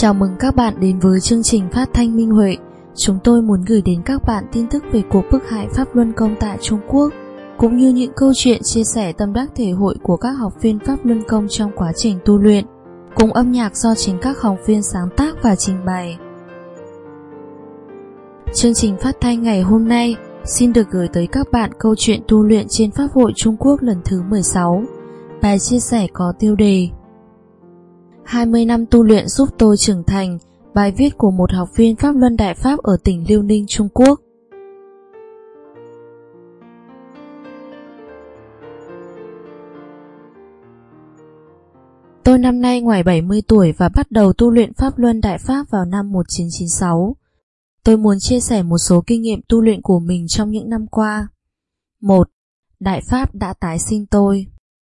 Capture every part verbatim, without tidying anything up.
Chào mừng các bạn đến với chương trình phát thanh Minh Huệ. Chúng tôi muốn gửi đến các bạn tin tức về cuộc bức hại Pháp Luân Công tại Trung Quốc, cũng như những câu chuyện chia sẻ tâm đắc thể hội của các học viên Pháp Luân Công trong quá trình tu luyện, cùng âm nhạc do chính các học viên sáng tác và trình bày. Chương trình phát thanh ngày hôm nay xin được gửi tới các bạn câu chuyện tu luyện trên Pháp hội Trung Quốc lần thứ mười sáu. Bài chia sẻ có tiêu đề hai mươi năm tu luyện giúp tôi trưởng thành, bài viết của một học viên Pháp Luân Đại Pháp ở tỉnh Liêu Ninh, Trung Quốc. Tôi năm nay ngoài bảy mươi tuổi và bắt đầu tu luyện Pháp Luân Đại Pháp vào năm một nghìn chín trăm chín mươi sáu. Tôi muốn chia sẻ một số kinh nghiệm tu luyện của mình trong những năm qua. một. Đại Pháp đã tái sinh tôi.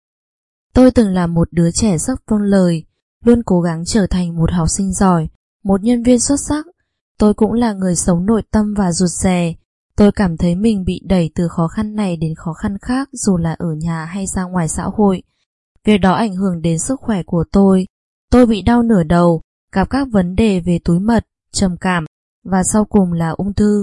Tôi từng là một đứa trẻ rất vâng lời, luôn cố gắng trở thành một học sinh giỏi, một nhân viên xuất sắc. Tôi cũng là người sống nội tâm và rụt rè. Tôi cảm thấy mình bị đẩy từ khó khăn này đến khó khăn khác, dù là ở nhà hay ra ngoài xã hội. Việc đó ảnh hưởng đến sức khỏe của tôi. Tôi bị đau nửa đầu, gặp các vấn đề về túi mật, trầm cảm và sau cùng là ung thư.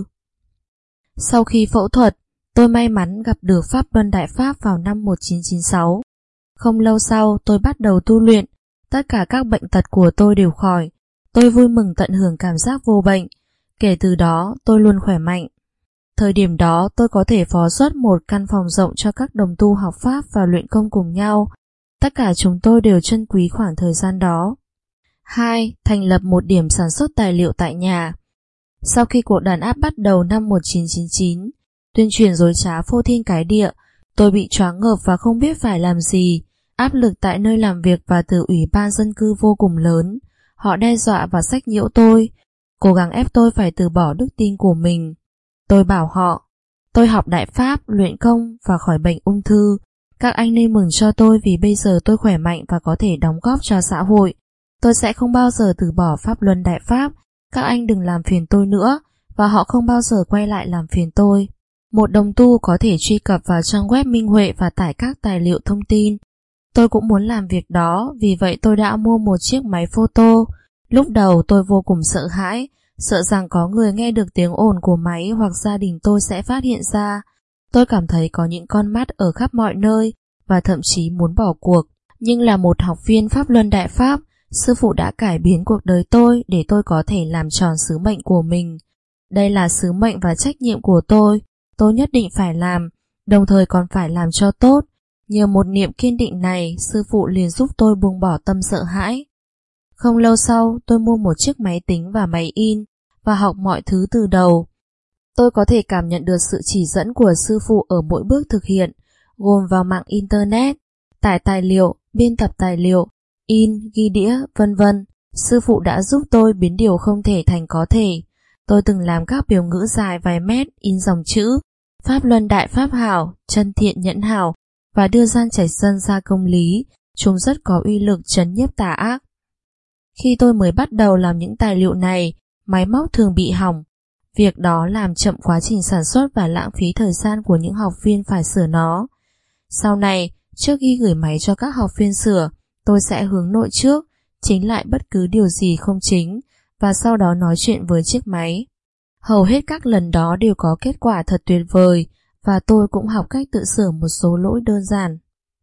Sau khi phẫu thuật, tôi may mắn gặp được Pháp Luân Đại Pháp vào năm một nghìn chín trăm chín mươi sáu. Không lâu sau, tôi bắt đầu tu luyện. Tất cả các bệnh tật của tôi đều khỏi. Tôi vui mừng tận hưởng cảm giác vô bệnh. Kể từ đó, tôi luôn khỏe mạnh. Thời điểm đó, tôi có thể phó xuất một căn phòng rộng cho các đồng tu học Pháp và luyện công cùng nhau. Tất cả chúng tôi đều trân quý khoảng thời gian đó. hai. Thành lập một điểm sản xuất tài liệu tại nhà. Sau khi cuộc đàn áp bắt đầu năm một nghìn chín trăm chín mươi chín, tuyên truyền dối trá phô thiên cái địa, tôi bị choáng ngợp và không biết phải làm gì. Áp lực tại nơi làm việc và từ ủy ban dân cư vô cùng lớn. Họ đe dọa và sách nhiễu tôi, cố gắng ép tôi phải từ bỏ đức tin của mình. Tôi bảo họ, tôi học Đại Pháp, luyện công và khỏi bệnh ung thư. Các anh nên mừng cho tôi vì bây giờ tôi khỏe mạnh và có thể đóng góp cho xã hội. Tôi sẽ không bao giờ từ bỏ Pháp Luân Đại Pháp. Các anh đừng làm phiền tôi nữa, và họ không bao giờ quay lại làm phiền tôi. Một đồng tu có thể truy cập vào trang web Minh Huệ và tải các tài liệu thông tin. Tôi cũng muốn làm việc đó, vì vậy tôi đã mua một chiếc máy photo. Lúc đầu tôi vô cùng sợ hãi, sợ rằng có người nghe được tiếng ồn của máy hoặc gia đình tôi sẽ phát hiện ra. Tôi cảm thấy có những con mắt ở khắp mọi nơi và thậm chí muốn bỏ cuộc. Nhưng là một học viên Pháp Luân Đại Pháp, sư phụ đã cải biến cuộc đời tôi để tôi có thể làm tròn sứ mệnh của mình. Đây là sứ mệnh và trách nhiệm của tôi, tôi nhất định phải làm, đồng thời còn phải làm cho tốt. Nhờ một niệm kiên định này, sư phụ liền giúp tôi buông bỏ tâm sợ hãi. Không lâu sau, tôi mua một chiếc máy tính và máy in và học mọi thứ từ đầu. Tôi có thể cảm nhận được sự chỉ dẫn của sư phụ ở mỗi bước thực hiện, gồm vào mạng internet, tải tài liệu, biên tập tài liệu, in, ghi đĩa, vân vân. Sư phụ đã giúp tôi biến điều không thể thành có thể. Tôi từng làm các biểu ngữ dài vài mét, in dòng chữ Pháp Luân Đại Pháp hảo, chân thiện nhẫn hảo, và đưa gian trạch dân ra công lý. Chúng rất có uy lực trấn nhiếp tà ác. Khi tôi mới bắt đầu làm những tài liệu này, máy móc thường bị hỏng. Việc đó làm chậm quá trình sản xuất và lãng phí thời gian của những học viên phải sửa nó. Sau này, trước khi gửi máy cho các học viên sửa, tôi sẽ hướng nội trước, chỉnh lại bất cứ điều gì không chính, và sau đó nói chuyện với chiếc máy. Hầu hết các lần đó đều có kết quả thật tuyệt vời, và tôi cũng học cách tự sửa một số lỗi đơn giản.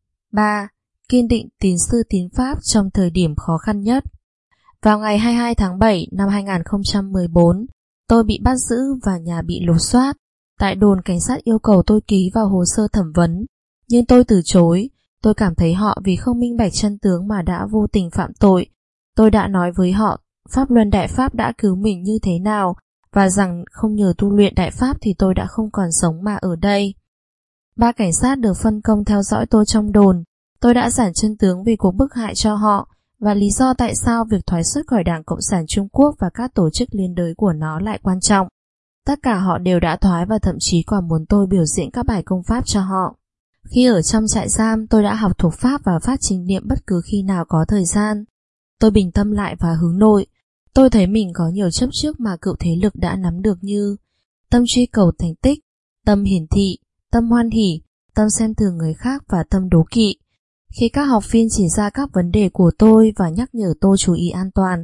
ba. Kiên định tín sư tín Pháp trong thời điểm khó khăn nhất. Vào ngày hai mươi hai tháng bảy năm hai nghìn không trăm mười bốn, tôi bị bắt giữ và nhà bị lục soát. Tại đồn, cảnh sát yêu cầu tôi ký vào hồ sơ thẩm vấn, nhưng tôi từ chối. Tôi cảm thấy họ vì không minh bạch chân tướng mà đã vô tình phạm tội. Tôi đã nói với họ Pháp Luân Đại Pháp đã cứu mình như thế nào, và rằng không nhờ tu luyện Đại Pháp thì tôi đã không còn sống mà ở đây. Ba cảnh sát được phân công theo dõi tôi trong đồn. Tôi đã giảng chân tướng về cuộc bức hại cho họ, và lý do tại sao việc thoái xuất khỏi Đảng Cộng sản Trung Quốc và các tổ chức liên đới của nó lại quan trọng. Tất cả họ đều đã thoái và thậm chí còn muốn tôi biểu diễn các bài công pháp cho họ. Khi ở trong trại giam, tôi đã học thuộc Pháp và phát chính niệm bất cứ khi nào có thời gian. Tôi bình tâm lại và hướng nội. Tôi thấy mình có nhiều chấp trước mà cựu thế lực đã nắm được như tâm truy cầu thành tích, tâm hiển thị, tâm hoan hỉ, tâm xem thường người khác và tâm đố kỵ. Khi các học viên chỉ ra các vấn đề của tôi và nhắc nhở tôi chú ý an toàn,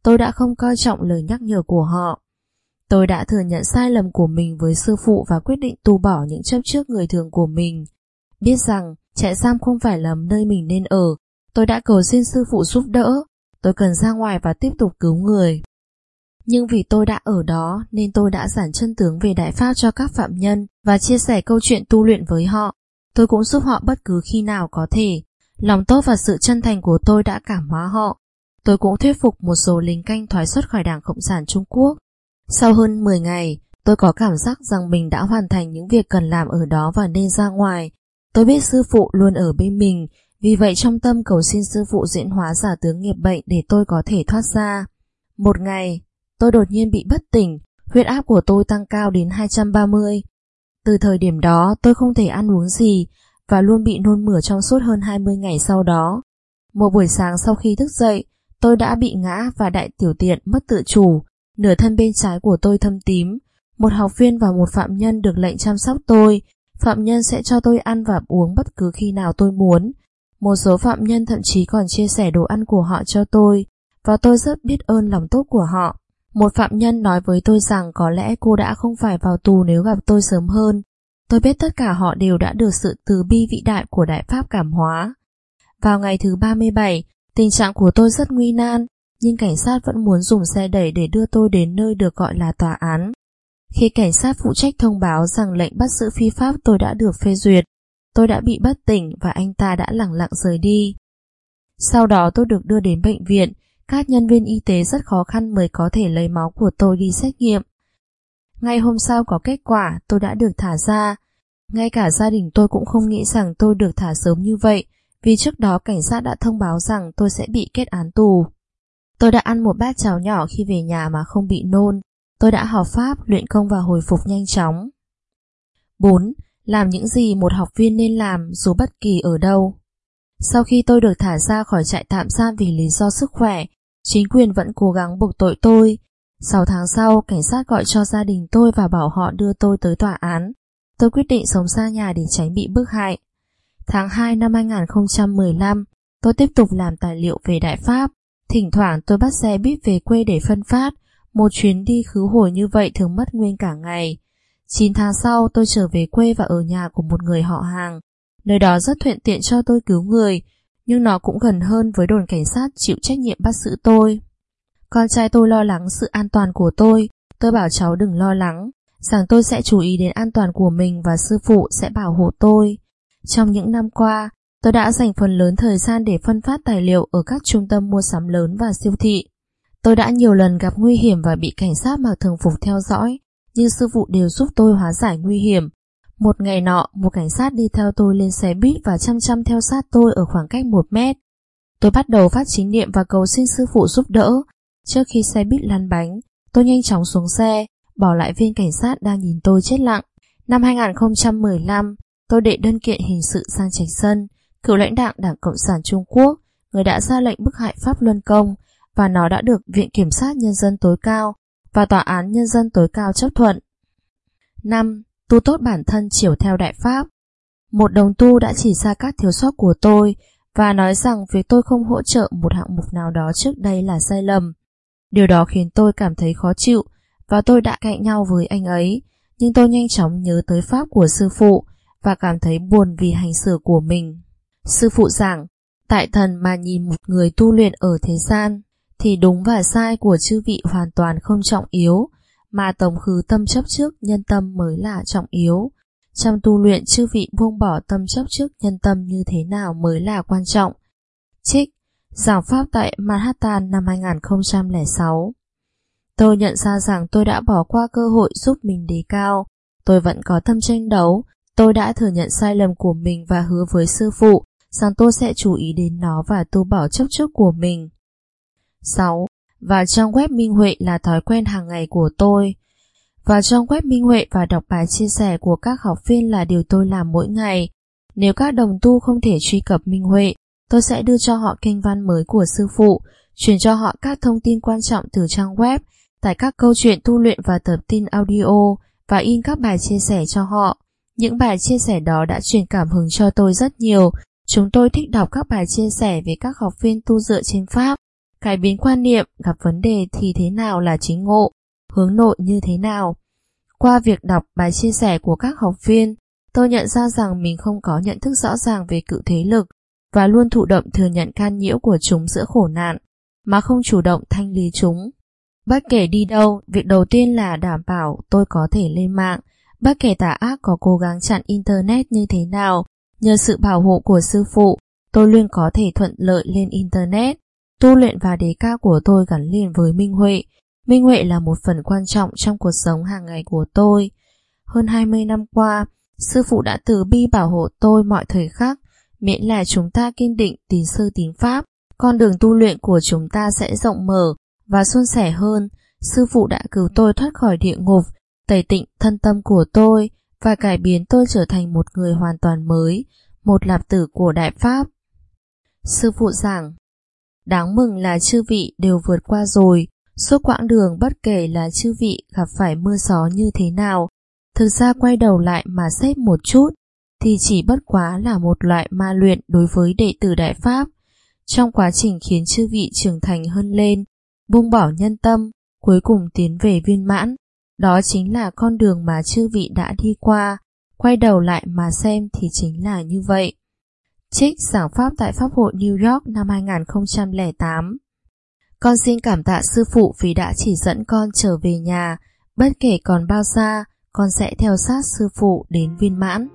tôi đã không coi trọng lời nhắc nhở của họ. Tôi đã thừa nhận sai lầm của mình với sư phụ và quyết định tu bỏ những chấp trước người thường của mình. Biết rằng trại giam không phải là nơi mình nên ở, tôi đã cầu xin sư phụ giúp đỡ. Tôi cần ra ngoài và tiếp tục cứu người. Nhưng vì tôi đã ở đó nên tôi đã giảng chân tướng về Đại Pháp cho các phạm nhân và chia sẻ câu chuyện tu luyện với họ. Tôi cũng giúp họ bất cứ khi nào có thể. Lòng tốt và sự chân thành của tôi đã cảm hóa họ. Tôi cũng thuyết phục một số lính canh thoái xuất khỏi Đảng Cộng sản Trung Quốc. Sau hơn mười ngày, tôi có cảm giác rằng mình đã hoàn thành những việc cần làm ở đó và nên ra ngoài. Tôi biết sư phụ luôn ở bên mình, vì vậy trong tâm cầu xin sư phụ diễn hóa giả tướng nghiệp bệnh để tôi có thể thoát ra. Một ngày, tôi đột nhiên bị bất tỉnh, huyết áp của tôi tăng cao đến hai trăm ba mươi. Từ thời điểm đó, tôi không thể ăn uống gì và luôn bị nôn mửa trong suốt hơn hai mươi ngày sau đó. Một buổi sáng sau khi thức dậy, tôi đã bị ngã và đại tiểu tiện mất tự chủ. Nửa thân bên trái của tôi thâm tím. Một học viên và một phạm nhân được lệnh chăm sóc tôi. Phạm nhân sẽ cho tôi ăn và uống bất cứ khi nào tôi muốn. Một số phạm nhân thậm chí còn chia sẻ đồ ăn của họ cho tôi, và tôi rất biết ơn lòng tốt của họ. Một phạm nhân nói với tôi rằng có lẽ cô đã không phải vào tù nếu gặp tôi sớm hơn. Tôi biết tất cả họ đều đã được sự từ bi vĩ đại của Đại Pháp cảm hóa. Vào ngày thứ ba mươi bảy, tình trạng của tôi rất nguy nan, nhưng cảnh sát vẫn muốn dùng xe đẩy để đưa tôi đến nơi được gọi là tòa án. Khi cảnh sát phụ trách thông báo rằng lệnh bắt giữ phi pháp tôi đã được phê duyệt, tôi đã bị bất tỉnh và anh ta đã lẳng lặng rời đi. Sau đó tôi được đưa đến bệnh viện, các nhân viên y tế rất khó khăn mới có thể lấy máu của tôi đi xét nghiệm. Ngay hôm sau có kết quả, tôi đã được thả ra. Ngay cả gia đình tôi cũng không nghĩ rằng tôi được thả sớm như vậy, vì trước đó cảnh sát đã thông báo rằng tôi sẽ bị kết án tù. Tôi đã ăn một bát cháo nhỏ khi về nhà mà không bị nôn. Tôi đã học pháp, luyện công và hồi phục nhanh chóng. bốn. Làm những gì một học viên nên làm dù bất kỳ ở đâu. Sau khi tôi được thả ra khỏi trại tạm giam vì lý do sức khỏe, chính quyền vẫn cố gắng buộc tội tôi. Sáu tháng sau, cảnh sát gọi cho gia đình tôi và bảo họ đưa tôi tới tòa án. Tôi quyết định sống xa nhà để tránh bị bức hại. Tháng hai năm hai nghìn không trăm mười lăm, tôi tiếp tục làm tài liệu về Đại Pháp. Thỉnh thoảng tôi bắt xe buýt về quê để phân phát. Một chuyến đi khứ hồi như vậy thường mất nguyên cả ngày. chín tháng sau, tôi trở về quê và ở nhà của một người họ hàng. Nơi đó rất thuận tiện cho tôi cứu người, nhưng nó cũng gần hơn với đồn cảnh sát chịu trách nhiệm bắt giữ tôi. Con trai tôi lo lắng sự an toàn của tôi. Tôi bảo cháu đừng lo lắng, rằng tôi sẽ chú ý đến an toàn của mình và sư phụ sẽ bảo hộ tôi. Trong những năm qua, tôi đã dành phần lớn thời gian để phân phát tài liệu ở các trung tâm mua sắm lớn và siêu thị. Tôi đã nhiều lần gặp nguy hiểm và bị cảnh sát mặc thường phục theo dõi, nhưng sư phụ đều giúp tôi hóa giải nguy hiểm. Một ngày nọ, một cảnh sát đi theo tôi lên xe buýt và chăm chăm theo sát tôi ở khoảng cách một mét. Tôi bắt đầu phát chính niệm và cầu xin sư phụ giúp đỡ. Trước khi xe buýt lăn bánh, tôi nhanh chóng xuống xe, bỏ lại viên cảnh sát đang nhìn tôi chết lặng. Năm hai nghìn không trăm mười lăm, tôi đệ đơn kiện hình sự sang Trạch Sân, cựu lãnh đạo Đảng Cộng sản Trung Quốc, người đã ra lệnh bức hại Pháp Luân Công, và nó đã được Viện Kiểm sát Nhân dân tối cao và Tòa án Nhân dân tối cao chấp thuận. năm. Tu tốt bản thân chiều theo Đại Pháp. Một đồng tu đã chỉ ra các thiếu sót của tôi và nói rằng việc tôi không hỗ trợ một hạng mục nào đó trước đây là sai lầm. Điều đó khiến tôi cảm thấy khó chịu và tôi đã cãi nhau với anh ấy, nhưng tôi nhanh chóng nhớ tới Pháp của sư phụ và cảm thấy buồn vì hành xử của mình. Sư phụ giảng, tại thần mà nhìn một người tu luyện ở thế gian, thì đúng và sai của chư vị hoàn toàn không trọng yếu, mà tống khứ tâm chấp trước nhân tâm mới là trọng yếu. Trong tu luyện chư vị buông bỏ tâm chấp trước nhân tâm như thế nào mới là quan trọng. Trích Giảng pháp tại Manhattan năm hai nghìn không trăm lẻ sáu. Tôi nhận ra rằng tôi đã bỏ qua cơ hội giúp mình đề cao. Tôi vẫn có tâm tranh đấu. Tôi đã thừa nhận sai lầm của mình và hứa với sư phụ rằng tôi sẽ chú ý đến nó và tu bỏ chấp trước của mình. sáu. Vào trang web Minh Huệ là thói quen hàng ngày của tôi. Vào trang web Minh Huệ và đọc bài chia sẻ của các học viên là điều tôi làm mỗi ngày. Nếu các đồng tu không thể truy cập Minh Huệ, tôi sẽ đưa cho họ kênh văn mới của sư phụ, truyền cho họ các thông tin quan trọng từ trang web, tải các câu chuyện tu luyện và tập tin audio và in các bài chia sẻ cho họ. Những bài chia sẻ đó đã truyền cảm hứng cho tôi rất nhiều. Chúng tôi thích đọc các bài chia sẻ về các học viên tu dựa trên Pháp. Cải biến quan niệm, gặp vấn đề thì thế nào là chính ngộ, hướng nội như thế nào. Qua việc đọc bài chia sẻ của các học viên, tôi nhận ra rằng mình không có nhận thức rõ ràng về cựu thế lực và luôn thụ động thừa nhận can nhiễu của chúng giữa khổ nạn, mà không chủ động thanh lý chúng. Bất kể đi đâu, việc đầu tiên là đảm bảo tôi có thể lên mạng. Bất kể tà ác có cố gắng chặn Internet như thế nào, nhờ sự bảo hộ của sư phụ, tôi luôn có thể thuận lợi lên Internet. Tu luyện và đề cao của tôi gắn liền với minh huệ. Minh huệ là một phần quan trọng trong cuộc sống hàng ngày của tôi. Hơn hai mươi năm qua, sư phụ đã từ bi bảo hộ tôi mọi thời khắc, miễn là chúng ta kiên định tín sư tín pháp, con đường tu luyện của chúng ta sẽ rộng mở và suôn sẻ hơn. Sư phụ đã cứu tôi thoát khỏi địa ngục, tẩy tịnh thân tâm của tôi và cải biến tôi trở thành một người hoàn toàn mới, một lạp tử của Đại Pháp. Sư phụ giảng: đáng mừng là chư vị đều vượt qua rồi. Suốt quãng đường bất kể là chư vị gặp phải mưa gió như thế nào, thực ra quay đầu lại mà xét một chút thì chỉ bất quá là một loại ma luyện đối với đệ tử Đại Pháp. Trong quá trình khiến chư vị trưởng thành hơn lên, buông bỏ nhân tâm, cuối cùng tiến về viên mãn, đó chính là con đường mà chư vị đã đi qua. Quay đầu lại mà xem thì chính là như vậy. Trích giảng pháp tại Pháp hội New York năm hai không không tám. Con xin cảm tạ sư phụ vì đã chỉ dẫn con trở về nhà. Bất kể còn bao xa, con sẽ theo sát sư phụ đến viên mãn.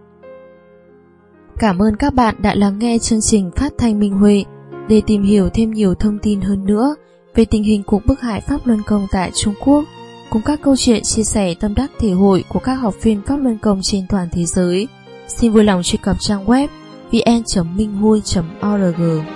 Cảm ơn các bạn đã lắng nghe chương trình phát thanh Minh Huệ. Để tìm hiểu thêm nhiều thông tin hơn nữa về tình hình cuộc bức hại Pháp Luân Công tại Trung Quốc, cùng các câu chuyện chia sẻ tâm đắc thể hội của các học viên Pháp Luân Công trên toàn thế giới, xin vui lòng truy cập trang web vn chấm minh hui chấm org.